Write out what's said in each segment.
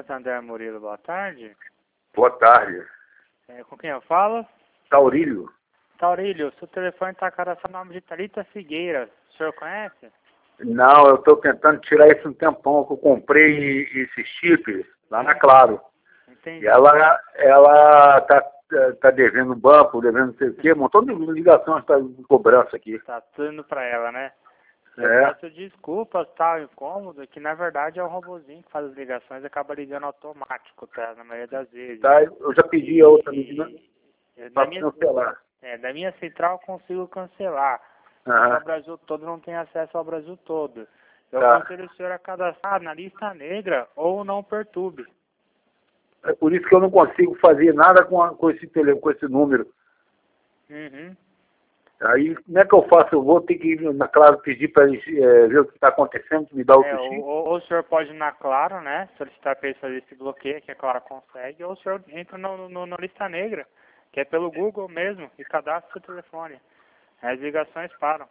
Santander Murilo, boa tarde. Boa tarde. Com quem eu falo? Taurílio. Taurílio, seu telefone está cadastrado no nome de Thalita Figueira. O senhor conhece? Não, eu estou tentando tirar isso um tempão, que eu comprei esse chip lá na Claro. Entendi. E ela tá devendo o banco, devendo não sei o quê, um montão de ligações está de cobrança aqui. Tá tudo indo pra ela, né? Eu É. peço desculpas, tá incômodo, que na verdade é um robozinho que faz as ligações e acaba ligando automático, tá? Na maioria das vezes. Tá, eu já pedi a outra menina para cancelar. Da minha central eu consigo cancelar. Aham. O Brasil todo não tem acesso ao Brasil todo. Eu Tá. aconselho o senhor a cadastrar na lista negra ou não perturbe. É por isso que eu não consigo fazer nada com esse telefone, com esse número. Uhum. Aí, como é que eu faço? Eu vou ter que ir na Claro pedir para eles ver o que está acontecendo, me dar outro chip. Ou o senhor pode ir na Claro, né? Solicitar para eles fazer esse bloqueio, que a Claro consegue, ou o senhor entra na lista negra, que é pelo Google mesmo, e cadastra seu telefone. As ligações param.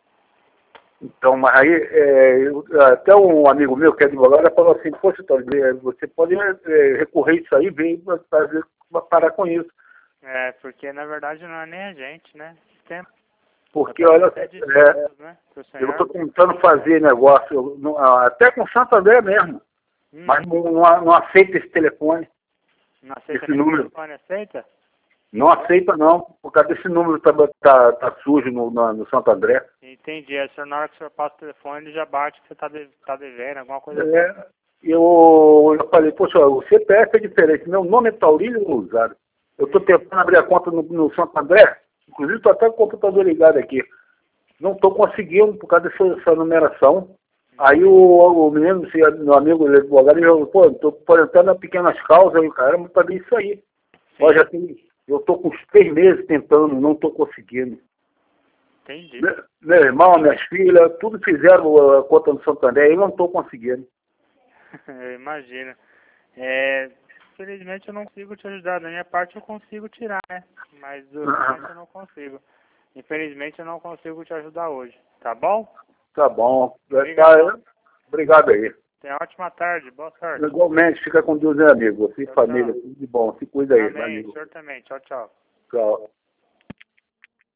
Então, mas aí, até um amigo meu que é advogado falou assim, poxa, você pode recorrer isso aí, para parar com isso. Porque na verdade não é nem a gente, né? Sistema. Porque, olha, Né, eu estou tentando fazer negócio, até com Santander mesmo, mas não aceita esse telefone, Não aceita esse nem número. o telefone, aceita? Não aceita não, por causa desse número tá sujo no Santo André. Entendi. Aí, na hora que o senhor passa o telefone, ele já bate que você tá devendo, alguma coisa assim. Eu falei, poxa, o CPF é diferente, meu nome é Taurílio Rosário. Eu estou tentando abrir a conta no Santo André, inclusive estou até com o computador ligado aqui. Não estou conseguindo por causa dessa numeração. Aí o menino, meu amigo advogado, ele falou, pô, estou apresentando pequenas causas, aí o cara, mas fazer isso aí. Ó, eu estou com uns 3 meses tentando, não estou conseguindo. Entendi. Meu irmão, minhas filhas, tudo fizeram a conta no Santander e eu não estou conseguindo. Eu imagino. Infelizmente eu não consigo te ajudar. Da minha parte eu consigo tirar, né? Mas do resto eu não consigo. Infelizmente eu não consigo te ajudar hoje. Tá bom? Tá bom. Obrigado aí. Tenha uma ótima tarde. Boa sorte. Igualmente, fica com Deus, meu amigo. Você e família, tudo de bom. Se cuida aí. Amém. Valeu. O senhor também. Tchau, tchau. Tchau.